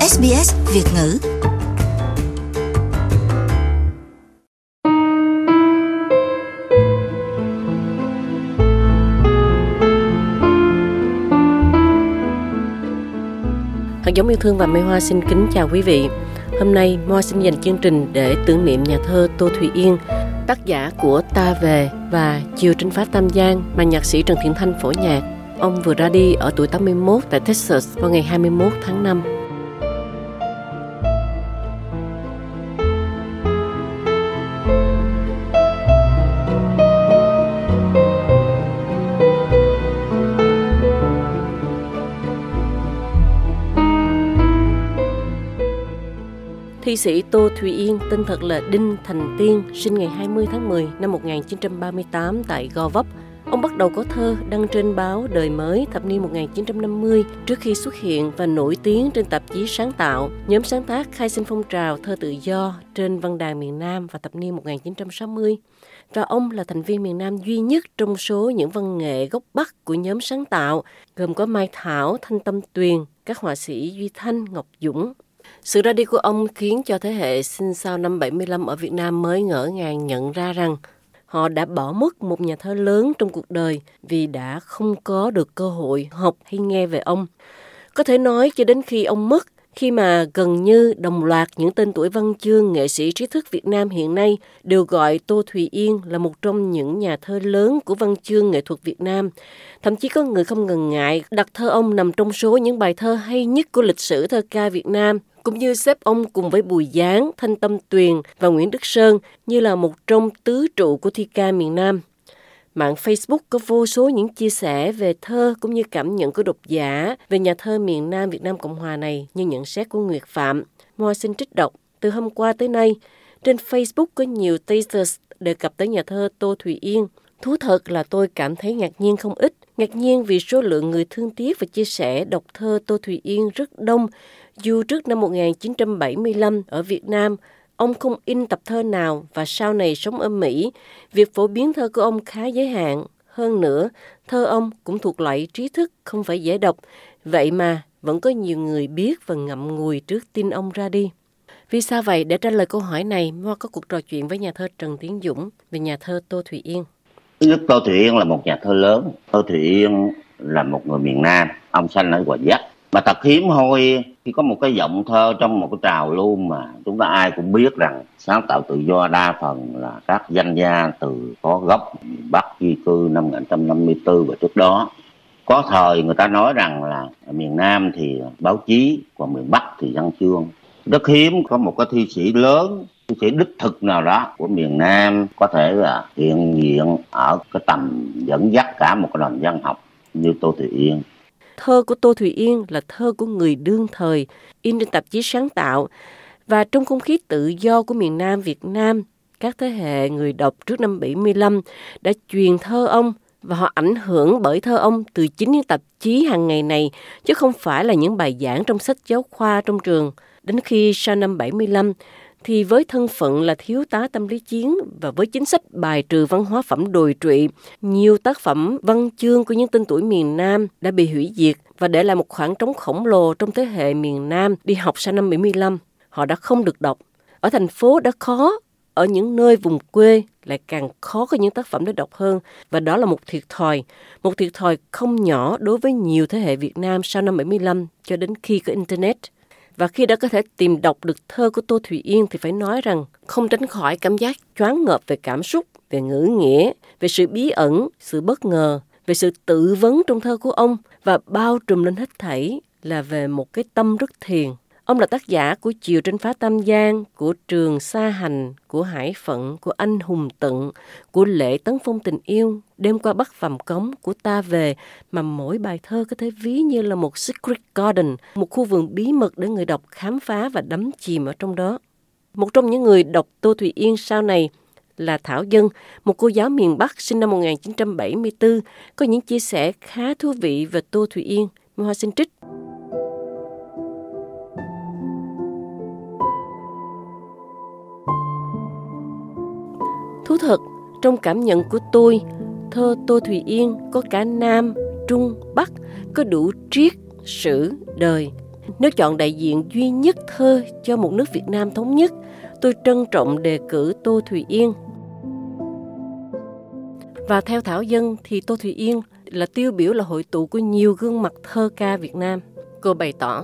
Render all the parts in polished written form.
SBS Việt ngữ. Hạt giống yêu thương và Mai Hoa xin kính chào quý vị. Hôm nay Mai Hoa xin dành chương trình để tưởng niệm nhà thơ Tô Thụy Yên, tác giả của Ta Về và Chiều Trên Phá Tam Giang mà nhạc sĩ Trần Thiện Thanh phổ nhạc. Ông vừa ra đi ở tuổi 81 tại Texas vào ngày 21 tháng 5. Thi sĩ Tô Thụy Yên, tên thật là Đinh Thành Tiên, sinh ngày 20 tháng 10 năm 1938 tại Gò Vấp. Ông bắt đầu có thơ đăng trên báo Đời Mới thập niên 1950 trước khi xuất hiện và nổi tiếng trên tạp chí Sáng Tạo, nhóm sáng tác khai sinh phong trào thơ tự do trên văn đàn miền Nam vào thập niên 1960. Và ông là thành viên miền Nam duy nhất trong số những văn nghệ gốc Bắc của nhóm Sáng Tạo, gồm có Mai Thảo, Thanh Tâm Tuyền, các họa sĩ Duy Thanh, Ngọc Dũng. Sự ra đi của ông khiến cho thế hệ sinh sau năm 75 ở Việt Nam mới ngỡ ngàng nhận ra rằng họ đã bỏ mất một nhà thơ lớn trong cuộc đời vì đã không có được cơ hội học hay nghe về ông. Có thể nói cho đến khi ông mất, khi mà gần như đồng loạt những tên tuổi văn chương nghệ sĩ trí thức Việt Nam hiện nay đều gọi Tô Thụy Yên là một trong những nhà thơ lớn của văn chương nghệ thuật Việt Nam. Thậm chí có người không ngần ngại đặt thơ ông nằm trong số những bài thơ hay nhất của lịch sử thơ ca Việt Nam, cũng như xếp ông cùng với Bùi Giáng, Thanh Tâm Tuyền và Nguyễn Đức Sơn như là một trong tứ trụ của thi ca miền Nam. Mạng Facebook có vô số những chia sẻ về thơ cũng như cảm nhận của độc giả về nhà thơ miền Nam Việt Nam Cộng Hòa này như nhận xét của Nguyệt Phạm. Moi xin trích đọc. Từ hôm qua tới nay, trên Facebook có nhiều status đề cập tới nhà thơ Tô Thụy Yên. Thú thật là tôi cảm thấy ngạc nhiên không ít. Ngạc nhiên vì số lượng người thương tiếc và chia sẻ đọc thơ Tô Thụy Yên rất đông. Dù trước năm 1975 ở Việt Nam, ông không in tập thơ nào và sau này sống ở Mỹ, việc phổ biến thơ của ông khá giới hạn. Hơn nữa, thơ ông cũng thuộc loại trí thức không phải dễ đọc. Vậy mà vẫn có nhiều người biết và ngậm ngùi trước tin ông ra đi. Vì sao vậy? Để trả lời câu hỏi này, Mo có cuộc trò chuyện với nhà thơ Trần Tiến Dũng về nhà thơ Tô Thụy Yên. Thứ nhất, Tô Thụy Yên là một nhà thơ lớn. Tô Thụy Yên là một người miền Nam, ông sinh ở Gò Vấp. Mà thật hiếm hoi khi có một cái giọng thơ trong một cái trào lưu mà chúng ta ai cũng biết rằng sáng tạo tự do đa phần là các danh gia từ có gốc Bắc di cư năm 1954 và trước đó. Có thời người ta nói rằng là miền Nam thì báo chí, còn miền Bắc thì văn chương. Rất hiếm có một cái thi sĩ lớn, thi sĩ đích thực nào đó của miền Nam có thể là hiện diện ở cái tầm dẫn dắt cả một cái nền văn học như Tô Thụy Yên. Thơ của Tô Thụy Yên là thơ của người đương thời, in trên tạp chí Sáng Tạo. Và trong không khí tự do của miền Nam Việt Nam, các thế hệ người đọc trước năm 75 đã truyền thơ ông và họ ảnh hưởng bởi thơ ông từ chính những tạp chí hàng ngày này, chứ không phải là những bài giảng trong sách giáo khoa trong trường. Đến khi sau năm 75, thì với thân phận là thiếu tá tâm lý chiến và với chính sách bài trừ văn hóa phẩm đồi trụy, nhiều tác phẩm văn chương của những tên tuổi miền Nam đã bị hủy diệt và để lại một khoảng trống khổng lồ trong thế hệ miền Nam đi học sau năm 75. Họ đã không được đọc. Ở thành phố đã khó, ở những nơi vùng quê lại càng khó có những tác phẩm để đọc hơn. Và đó là một thiệt thòi không nhỏ đối với nhiều thế hệ Việt Nam sau năm 75 cho đến khi có Internet. Và khi đã có thể tìm đọc được thơ của Tô Thụy Yên thì phải nói rằng không tránh khỏi cảm giác choáng ngợp về cảm xúc, về ngữ nghĩa, về sự bí ẩn, sự bất ngờ, về sự tự vấn trong thơ của ông và bao trùm lên hết thảy là về một cái tâm rất thiền. Ông là tác giả của Chiều Trên Phá Tam Giang, của Trường Sa Hành, của Hải Phận, của Anh Hùng Tận, của Lệ Tấn Phong Tình Yêu, Đêm Qua Bắc Vàm Cống, của Ta Về, mà mỗi bài thơ có thể ví như là một secret garden, một khu vườn bí mật để người đọc khám phá và đắm chìm ở trong đó. Một trong những người đọc Tô Thụy Yên sau này là Thảo Dân, một cô giáo miền Bắc sinh năm 1974, có những chia sẻ khá thú vị về Tô Thụy Yên. Hoa xin trích. Thú thật, trong cảm nhận của tôi, thơ Tô Thụy Yên có cả Nam, Trung, Bắc, có đủ triết, sử, đời. Nếu chọn đại diện duy nhất thơ cho một nước Việt Nam thống nhất, tôi trân trọng đề cử Tô Thùy Yên. Và theo Thảo Dân thì Tô Thùy Yên là tiêu biểu là hội tụ của nhiều gương mặt thơ ca Việt Nam. Cô bày tỏ: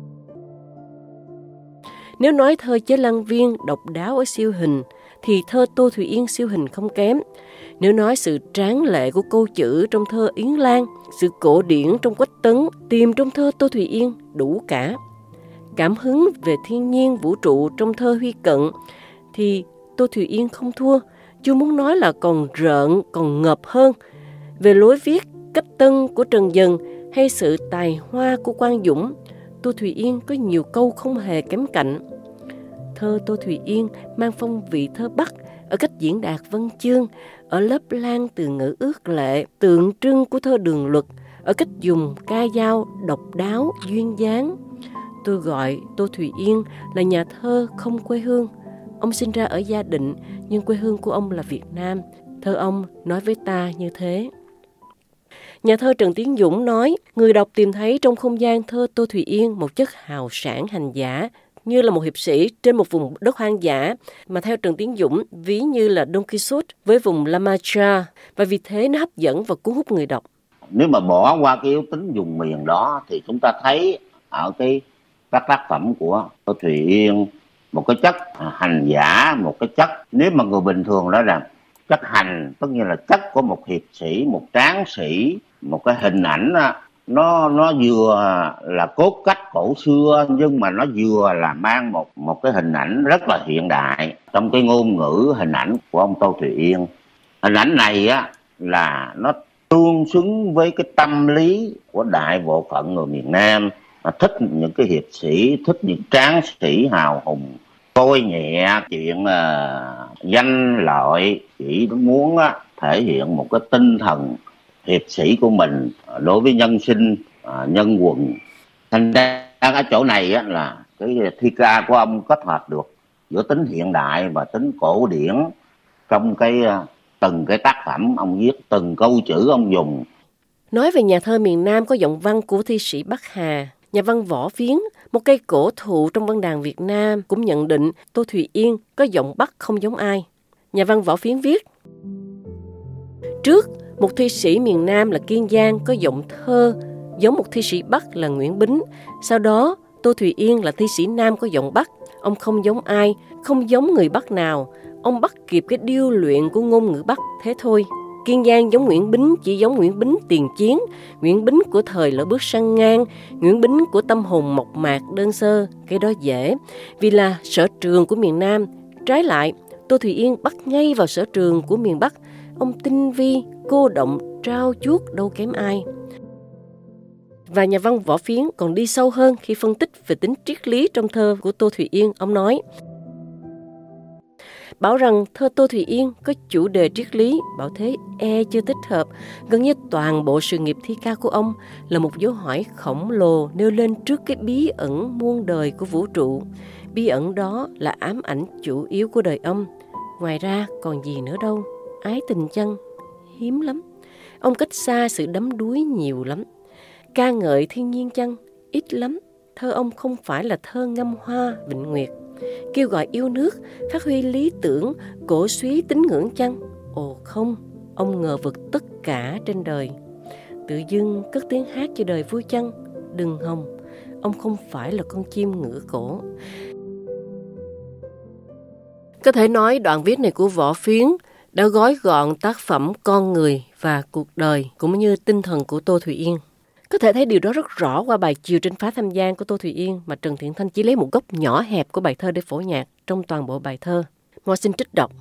nếu nói thơ Chế Lan Viên độc đáo ở siêu hình, thì thơ Tô Thùy Yên siêu hình không kém. Nếu nói sự tráng lệ của câu chữ trong thơ Yến Lan, sự cổ điển trong Quách Tấn, tìm trong thơ Tô Thùy Yên đủ cả. Cảm hứng về thiên nhiên vũ trụ trong thơ Huy Cận thì Tô Thùy Yên không thua, chưa muốn nói là còn rợn, còn ngợp hơn. Về lối viết cách tân của Trần Dần hay sự tài hoa của Quang Dũng, Tô Thùy Yên có nhiều câu không hề kém cạnh. Thơ Tô Thùy Yên mang phong vị thơ Bắc ở cách diễn đạt văn chương, ở lớp lan từ ngữ ước lệ, tượng trưng của thơ đường luật, ở cách dùng ca dao độc đáo, duyên dáng. Tôi gọi Tô Thùy Yên là nhà thơ không quê hương. Ông sinh ra ở Gia Định, nhưng quê hương của ông là Việt Nam. Thơ ông nói với ta như thế. Nhà thơ Trần Tiến Dũng nói, người đọc tìm thấy trong không gian thơ Tô Thùy Yên một chất hào sảng hành giả, như là một hiệp sĩ trên một vùng đất hoang dã, mà theo Trần Tiến Dũng ví như là Don Quixote với vùng La Mancha, và vì thế nó hấp dẫn và cuốn hút người đọc. Nếu mà bỏ qua cái yếu tính vùng miền đó thì chúng ta thấy ở các tác phẩm của Tô Thùy Yên một cái chất hành giả, một cái chất, nếu mà người bình thường nói rằng chất hành, tất nhiên là chất của một hiệp sĩ, một tráng sĩ, một cái hình ảnh nó vừa là cốt cách cổ xưa, nhưng mà nó vừa là mang một cái hình ảnh rất là hiện đại trong cái ngôn ngữ hình ảnh của ông Tô Thùy Yên. Hình ảnh này là nó tương xứng với cái tâm lý của đại bộ phận người miền Nam, thích những cái hiệp sĩ, thích những tráng sĩ hào hùng, coi nhẹ chuyện danh lợi, chỉ muốn thể hiện một cái tinh thần hiệp sĩ của mình đối với nhân sinh, nhân quần. Thành ra ở chỗ này là cái thi ca của ông kết hợp được giữa tính hiện đại và tính cổ điển trong từng cái tác phẩm ông viết, từng câu chữ ông dùng. Nói về nhà thơ miền Nam có giọng văn của thi sĩ Bắc Hà, nhà văn Võ Phiến, một cây cổ thụ trong văn đàn Việt Nam, cũng nhận định Tô Thùy Yên có giọng Bắc không giống ai. Nhà văn Võ Phiến viết: trước, một thi sĩ miền Nam là Kiên Giang có giọng thơ giống một thi sĩ Bắc là Nguyễn Bính. Sau đó, Tô Thùy Yên là thi sĩ Nam có giọng Bắc. Ông không giống ai, không giống người Bắc nào. Ông bắt kịp cái điêu luyện của ngôn ngữ Bắc, thế thôi. Kiên Giang giống Nguyễn Bính chỉ giống Nguyễn Bính tiền chiến, Nguyễn Bính của thời lỡ bước sang ngang, Nguyễn Bính của tâm hồn mộc mạc đơn sơ. Cái đó dễ, vì là sở trường của miền Nam. Trái lại, Tô Thùy Yên bắt ngay vào sở trường của miền Bắc. Ông tinh vi, cô động, trao chuốt đâu kém ai. Và nhà văn Võ Phiến còn đi sâu hơn khi phân tích về tính triết lý trong thơ của Tô Thùy Yên. Ông nói, bảo rằng thơ Tô Thùy Yên có chủ đề triết lý, bảo thế chưa thích hợp. Gần như toàn bộ sự nghiệp thi ca của ông là một dấu hỏi khổng lồ nêu lên trước cái bí ẩn muôn đời của vũ trụ. Bí ẩn đó là ám ảnh chủ yếu của đời ông. Ngoài ra còn gì nữa đâu. Ái tình chăng? Hiếm lắm. Ông cách xa sự đắm đuối nhiều lắm. Ca ngợi thiên nhiên chăng? Ít lắm. Thơ ông không phải là thơ ngâm hoa vịnh nguyệt. Kêu gọi yêu nước, phát huy lý tưởng, cổ suý tín ngưỡng chăng? Ồ không, ông ngờ vực tất cả trên đời. Tự dưng cất tiếng hát cho đời vui chăng? Đừng hòng, ông không phải là con chim ngửa cổ. Có thể nói đoạn viết này của Võ Phiến đã gói gọn tác phẩm con người và cuộc đời cũng như tinh thần của Tô Thùy Yên. Có thể thấy điều đó rất rõ qua bài Chiều trên phá Tham Giang của Tô Thùy Yên mà Trần Thiện Thanh chỉ lấy một góc nhỏ hẹp của bài thơ để phổ nhạc trong toàn bộ bài thơ. Mo xin trích đọc.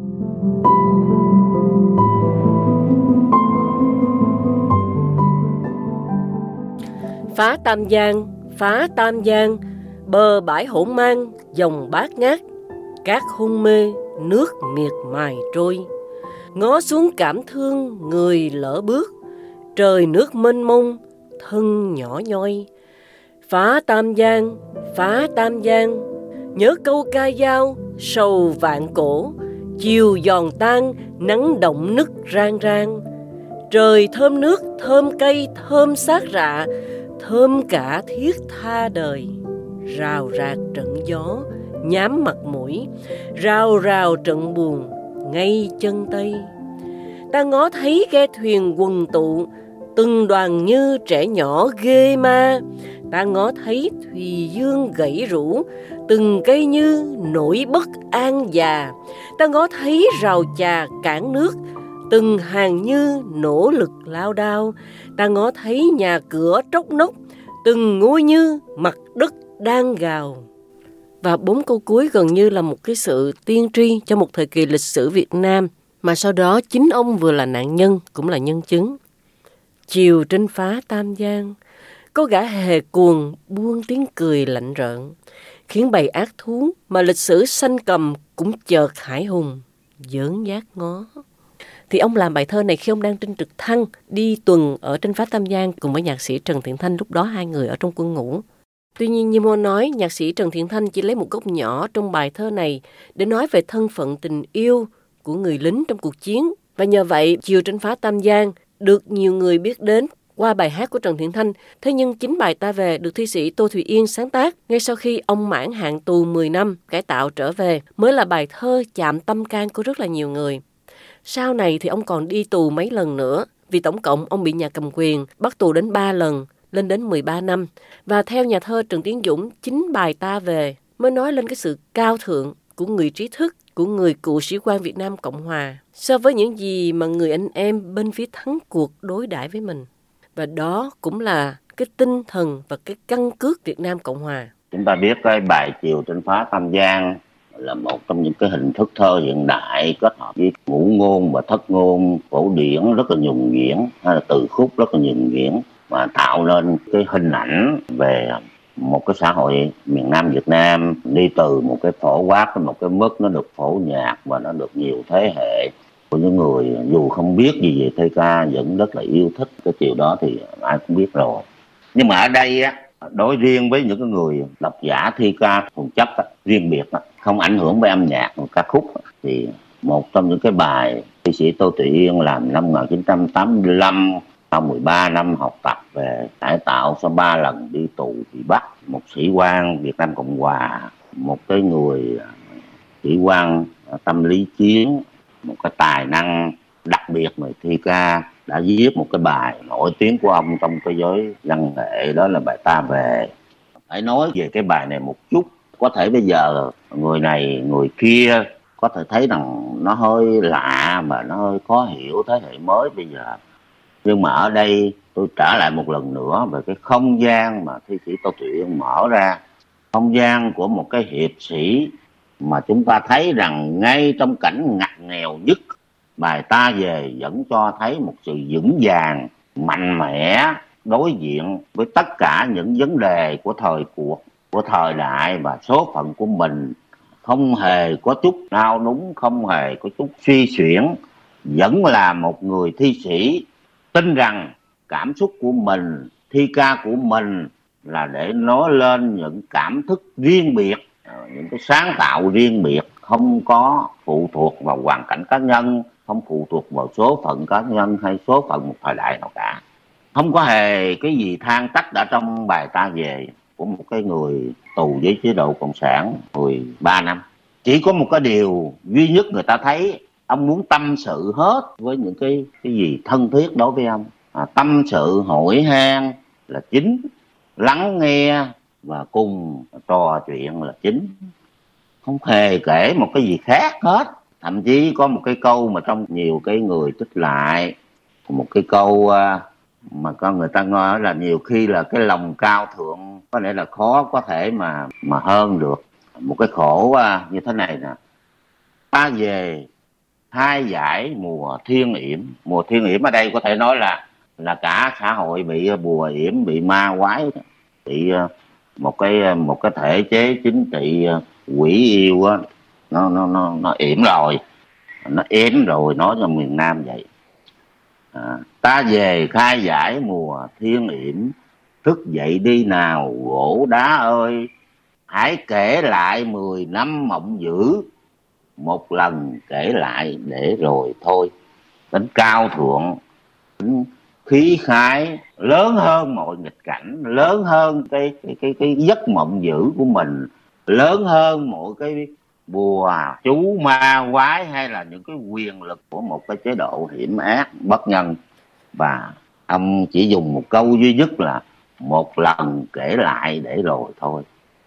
Phá Tam Giang, bờ bãi hỗn mang, dòng bát ngát, cát hôn mê, nước miệt mài trôi. Ngó xuống cảm thương người lỡ bước, trời nước mênh mông, thân nhỏ nhoi. Phá Tam Giang, nhớ câu ca dao, sầu vạn cổ, chiều giòn tan, nắng động nức rang rang. Trời thơm nước, thơm cây, thơm xác rạ, thơm cả thiết tha đời. Rào rạc trận gió nhám mặt mũi, rào rào trận buồn ngay chân tây. Ta ngó thấy ghe thuyền quần tụ, từng đoàn như trẻ nhỏ ghê ma. Ta ngó thấy thùy dương gãy rũ, từng cây như nỗi bất an già. Ta ngó thấy rào chà cản nước, từng hàng như nỗ lực lao đao. Ta ngó thấy nhà cửa tróc nóc, từng ngôi như mặt đất đang gào. Và 4 câu cuối gần như là một cái sự tiên tri cho một thời kỳ lịch sử Việt Nam mà sau đó chính ông vừa là nạn nhân cũng là nhân chứng. Chiều trên phá Tam Giang, có gã hề cuồng buông tiếng cười lạnh rợn, khiến bầy ác thú mà lịch sử sanh cầm cũng chợt hãi hùng, dớn dác ngó. Thì ông làm bài thơ này khi ông đang trên trực thăng đi tuần ở trên phá Tam Giang cùng với nhạc sĩ Trần Thiện Thanh, lúc đó hai người ở trong quân ngũ. Tuy nhiên, như Mo nói, nhạc sĩ Trần Thiện Thanh chỉ lấy một góc nhỏ trong bài thơ này để nói về thân phận tình yêu của người lính trong cuộc chiến. Và nhờ vậy, Chiều trên phá Tam Giang được nhiều người biết đến qua bài hát của Trần Thiện Thanh. Thế nhưng chính bài Ta Về được thi sĩ Tô Thụy Yên sáng tác ngay sau khi ông mãn hạn tù 10 năm cải tạo trở về, mới là bài thơ chạm tâm can của rất là nhiều người. Sau này thì ông còn đi tù mấy lần nữa, vì tổng cộng ông bị nhà cầm quyền bắt tù đến 3 lần, lên đến 13 năm. Và theo nhà thơ Trần Tiến Dũng, chính bài Ta Về mới nói lên cái sự cao thượng của người trí thức, của người cựu sĩ quan Việt Nam Cộng Hòa so với những gì mà người anh em bên phía thắng cuộc đối đãi với mình. Và đó cũng là cái tinh thần và cái căn cước Việt Nam Cộng Hòa. Chúng ta biết cái bài Chiều trên phá Tam Giang là một trong những cái hình thức thơ hiện đại kết hợp với ngũ ngôn và thất ngôn cổ điển rất là nhuần nhuyễn, hay là từ khúc rất là nhuần nhuyễn, mà tạo nên cái hình ảnh về một cái xã hội miền Nam Việt Nam đi từ một cái phổ quát đến một cái mức nó được phổ nhạc và nó được nhiều thế hệ của những người dù không biết gì về thơ ca vẫn rất là yêu thích cái chiều đó, thì ai cũng biết rồi. Nhưng mà ở đây á, đối riêng với những cái người độc giả thi ca thuần chấp riêng biệt không ảnh hưởng bởi âm nhạc ca khúc, thì một trong những cái bài thi sĩ Tô Thụy Yên làm năm 1985 sau 13 năm học tập về cải tạo, sau 3 lần đi tù bị bắt, một sĩ quan Việt Nam Cộng Hòa, một cái người sĩ quan tâm lý chiến, một cái tài năng đặc biệt người thi ca, đã viết một cái bài nổi tiếng của ông trong cái giới văn nghệ, đó là bài Ta Về. Phải nói về cái bài này một chút, có thể bây giờ người này người kia có thể thấy rằng nó hơi lạ mà nó hơi khó hiểu thế hệ mới bây giờ. Nhưng mà ở đây tôi trở lại một lần nữa về cái không gian mà thi sĩ Tô Thụy Yên mở ra, không gian của một cái hiệp sĩ mà chúng ta thấy rằng ngay trong cảnh ngặt nghèo nhất, bài Ta Về vẫn cho thấy một sự vững vàng, mạnh mẽ đối diện với tất cả những vấn đề của thời cuộc, của thời đại và số phận của mình, không hề có chút nao núng, không hề có chút suy xuyển, vẫn là một người thi sĩ tin rằng cảm xúc của mình, thi ca của mình là để nói lên những cảm thức riêng biệt, những cái sáng tạo riêng biệt, không có phụ thuộc vào hoàn cảnh cá nhân, không phụ thuộc vào số phận cá nhân hay số phận một thời đại nào cả. Không có hề cái gì than trách ở trong bài Ta Về của một cái người tù với chế độ cộng sản 13 năm. Chỉ có một cái điều duy nhất người ta thấy, ông muốn tâm sự hết với những cái gì thân thiết đối với ông. Tâm sự hỏi han là chính, lắng nghe và cùng trò chuyện là chính, không hề kể một cái gì khác hết. Thậm chí có một cái câu mà trong nhiều cái người trích lại, một cái câu mà con người ta nói là nhiều khi là cái lòng cao thượng có lẽ là khó có thể mà hơn được. Một cái khổ như thế này nè: Ta về hai giải mùa thiên yểm. Mùa thiên yểm ở đây có thể nói là cả xã hội bị bùa yểm, bị ma quái, bị một cái thể chế chính trị quỷ yêu á, nó yểm rồi, nó ếm rồi, nói cho miền Nam vậy. Ta về khai giải mùa thiên yểm, thức dậy đi nào gỗ đá ơi, hãy kể lại 10 năm mộng dữ, một lần kể lại để rồi thôi. Tính cao thượng, tính khí khái, lớn hơn mọi nghịch cảnh, lớn hơn cái giấc mộng dữ của mình, lớn hơn mọi cái bùa chú ma quái hay là những cái quyền lực của một cái chế độ hiểm ác bất nhân. Và ông chỉ dùng một câu duy nhất là một lần kể lại để rồi thôi.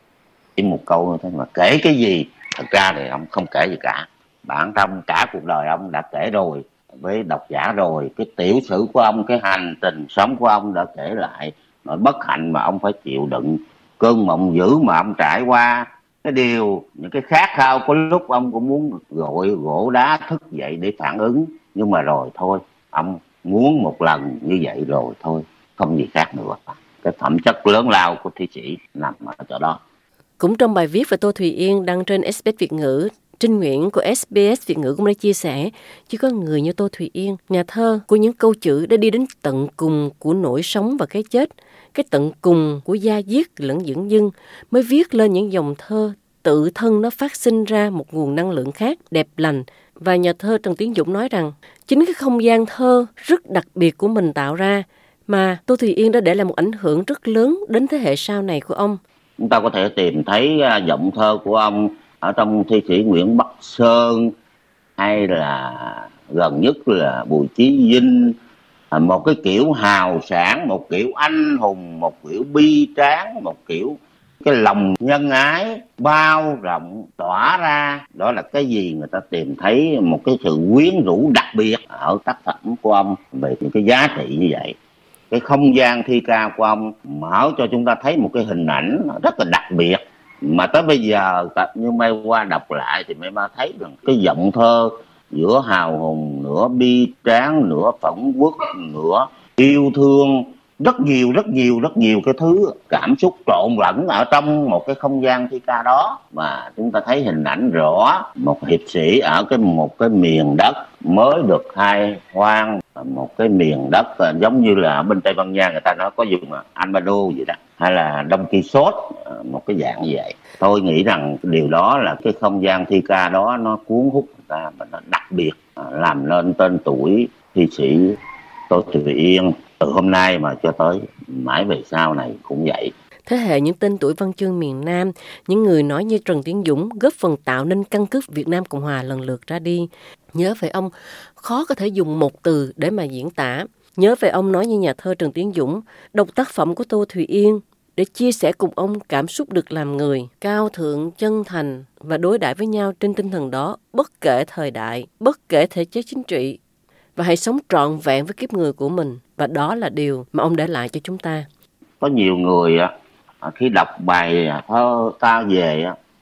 Chỉ một câu như thế mà kể cái gì? Thật ra thì ông không kể gì cả. Bản thân cả cuộc đời ông đã kể rồi với độc giả rồi. Cái tiểu sử của ông, cái hành trình sống của ông đã kể lại nỗi bất hạnh mà ông phải chịu đựng, cơn mộng dữ mà ông trải qua, cái điều, những cái khát khao có lúc ông cũng muốn gọi gỗ đá thức dậy để phản ứng. Nhưng mà rồi thôi, ông muốn một lần như vậy rồi thôi, không gì khác nữa. Cái phẩm chất lớn lao của thi sĩ nằm ở chỗ đó. Cũng trong bài viết về Tô Thùy Yên đăng trên SBS Việt ngữ, Trinh Nguyễn của SBS Việt ngữ cũng đã chia sẻ, chỉ có người như Tô Thùy Yên, nhà thơ của những câu chữ đã đi đến tận cùng của nỗi sống và cái chết, cái tận cùng của da diết lẫn dưỡng dưng, mới viết lên những dòng thơ tự thân nó phát sinh ra một nguồn năng lượng khác, đẹp lành. Và nhà thơ Trần Tiến Dũng nói rằng, chính cái không gian thơ rất đặc biệt của mình tạo ra, mà Tô Thùy Yên đã để lại một ảnh hưởng rất lớn đến thế hệ sau này của ông. Chúng ta có thể tìm thấy giọng thơ của ông ở trong thi sĩ Nguyễn Bắc Sơn, hay là gần nhất là Bùi Chí Vinh. Một cái kiểu hào sảng, một kiểu anh hùng, một kiểu bi tráng, một kiểu cái lòng nhân ái bao rộng tỏa ra. Đó là cái gì người ta tìm thấy một cái sự quyến rũ đặc biệt ở tác phẩm của ông về những cái giá trị như vậy. Cái không gian thi ca của ông mở cho chúng ta thấy một cái hình ảnh rất là đặc biệt, mà tới bây giờ như Mai qua đọc lại thì Mai thấy rằng cái giọng thơ giữa hào hùng, nửa bi tráng, nửa phẫn uất, nửa yêu thương, rất nhiều cái thứ cảm xúc trộn lẫn ở trong một cái không gian thi ca đó. Mà chúng ta thấy hình ảnh rõ một hiệp sĩ ở một cái miền đất mới được khai hoang, một cái miền đất giống như là bên Tây Ban Nha người ta nói có dùng Almado vậy đó, hay là Don Quixote, một cái dạng như vậy. Tôi nghĩ rằng điều đó là cái không gian thi ca đó nó cuốn hút người ta, và nó đặc biệt làm nên tên tuổi thi sĩ Tô Thùy Yên từ hôm nay mà cho tới mãi về sau này cũng vậy. Thế hệ những tên tuổi văn chương miền Nam, những người nói như Trần Tiến Dũng góp phần tạo nên căn cứ Việt Nam Cộng Hòa lần lượt ra đi. Nhớ về ông, khó có thể dùng một từ để mà diễn tả. Nhớ về ông nói như nhà thơ Trần Tiến Dũng, đọc tác phẩm của Tô Thùy Yên để chia sẻ cùng ông cảm xúc được làm người, cao thượng, chân thành và đối đãi với nhau trên tinh thần đó, bất kể thời đại, bất kể thể chế chính trị. Và hãy sống trọn vẹn với kiếp người của mình. Và đó là điều mà ông để lại cho chúng ta. Có nhiều người khi đọc bài thơ Ta Về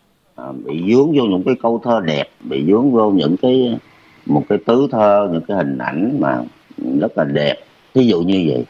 bị dướng vô những cái câu thơ đẹp, bị dướng vô những một cái tứ thơ, những cái hình ảnh mà rất là đẹp. Ví dụ như vậy: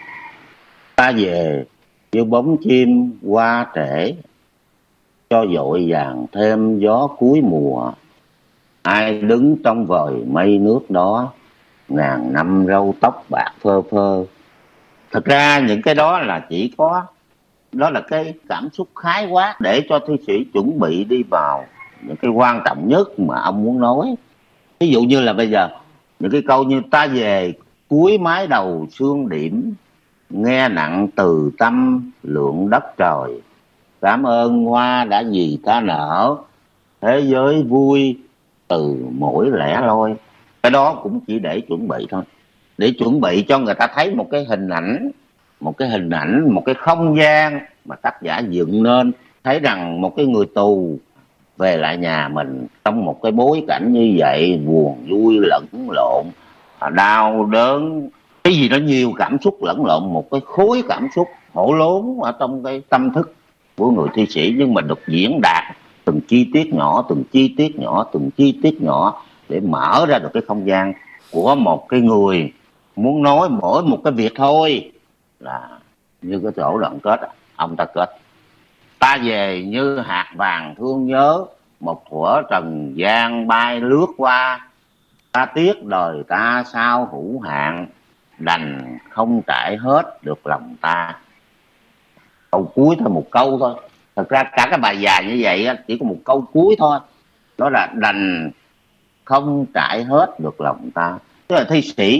ta về như bóng chim qua trễ, cho dội vàng thêm gió cuối mùa. Ai đứng trong vời mây nước đó, ngàn năm râu tóc bạc phơ phơ. Thật ra những cái đó là chỉ có, đó là cái cảm xúc khái quát để cho thi sĩ chuẩn bị đi vào những cái quan trọng nhất mà ông muốn nói. Ví dụ như là bây giờ những cái câu như ta về cuối mái đầu sương điểm, nghe nặng từ tâm lượng đất trời. Cảm ơn hoa đã vì ta nở, thế giới vui từ mỗi lẻ loi. Cái đó cũng chỉ để chuẩn bị thôi, để chuẩn bị cho người ta thấy một cái hình ảnh, một cái không gian mà tác giả dựng nên. Thấy rằng một cái người tù về lại nhà mình trong một cái bối cảnh như vậy, buồn vui lẫn lộn, đau đớn, cái gì đó nhiều cảm xúc lẫn lộn, một cái khối cảm xúc hổ lốn ở trong cái tâm thức của người thi sĩ, nhưng mà được diễn đạt từng chi tiết nhỏ để mở ra được cái không gian của một cái người muốn nói mỗi một cái việc thôi. Là như cái chỗ đoạn kết, ông ta kết: ta về như hạt vàng thương nhớ, một thuở trần gian bay lướt qua. Ta tiếc đời ta sao hữu hạn, đành không trải hết được lòng ta. Câu cuối thôi, một câu thôi. Thật ra cả cái bài dài như vậy chỉ có một câu cuối thôi, đó là đành không trải hết được lòng ta. Tức là thi sĩ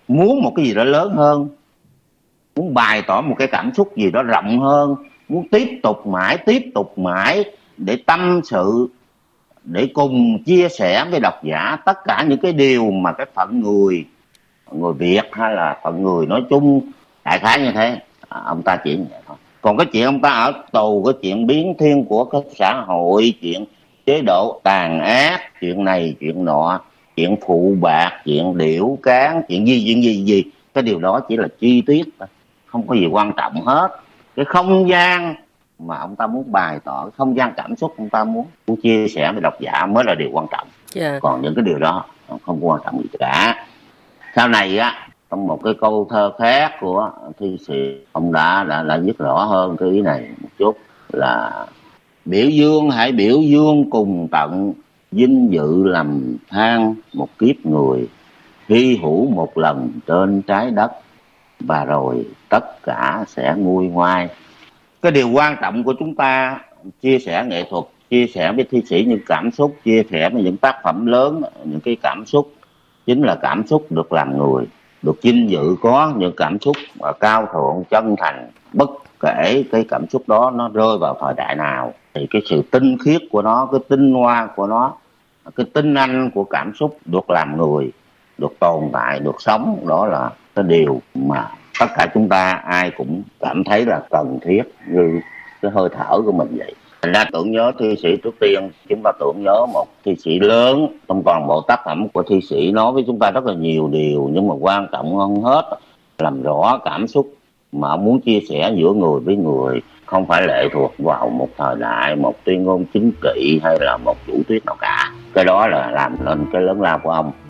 muốn một cái gì đó lớn hơn, muốn bày tỏ một cái cảm xúc gì đó rộng hơn, muốn tiếp tục mãi để tâm sự, để cùng chia sẻ với độc giả tất cả những cái điều mà cái phận người Việt hay là phận người nói chung, đại khái như thế. Ông ta chỉ như vậy thôi. Còn cái chuyện ông ta ở tù, cái chuyện biến thiên của cái xã hội, chuyện chế độ tàn ác, chuyện này chuyện nọ, chuyện phụ bạc, chuyện điểu cán, chuyện gì, cái điều đó chỉ là chi tiết thôi, không có gì quan trọng hết. Cái không gian mà ông ta muốn bày tỏ, cái không gian cảm xúc ông ta muốn chia sẻ với độc giả mới là điều quan trọng. Còn những cái điều đó không quan trọng gì cả. Sau này á, trong một cái câu thơ khác của thi sĩ, ông đã viết rõ hơn cái ý này một chút, là biểu dương hãy biểu dương cùng tận, vinh dự lầm than một kiếp người, hy hữu một lần trên trái đất, và rồi tất cả sẽ nguôi ngoai. Cái điều quan trọng của chúng ta chia sẻ nghệ thuật, chia sẻ với thi sĩ những cảm xúc, chia sẻ với những tác phẩm lớn, những cái cảm xúc chính là cảm xúc được làm người, được vinh dự có những cảm xúc cao thượng, chân thành, bất kể cái cảm xúc đó nó rơi vào thời đại nào, thì cái sự tinh khiết của nó, cái tinh hoa của nó, cái tinh anh của cảm xúc được làm người, được tồn tại, được sống, đó là cái điều mà tất cả chúng ta ai cũng cảm thấy là cần thiết như cái hơi thở của mình vậy. Thành ra tưởng nhớ thi sĩ, trước tiên chúng ta tưởng nhớ một thi sĩ lớn. Trong toàn bộ tác phẩm của thi sĩ nói với chúng ta rất là nhiều điều, nhưng mà quan trọng hơn hết làm rõ cảm xúc mà ông muốn chia sẻ giữa người với người, không phải lệ thuộc vào một thời đại, một tuyên ngôn chính trị hay là một chủ thuyết nào cả. Cái đó là làm nên cái lớn lao của ông.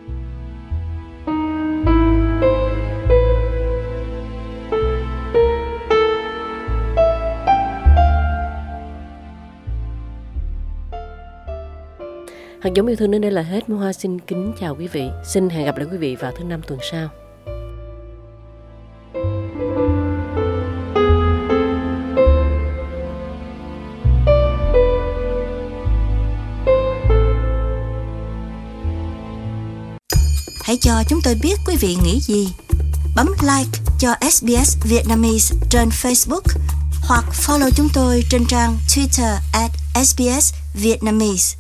Hạt giống yêu thương đến đây là hết. Mai Hoa xin kính chào quý vị. Xin hẹn gặp lại quý vị vào thứ Năm tuần sau. Hãy cho chúng tôi biết quý vị nghĩ gì. Bấm like cho SBS Vietnamese trên Facebook hoặc follow chúng tôi trên trang Twitter @SBS Vietnamese.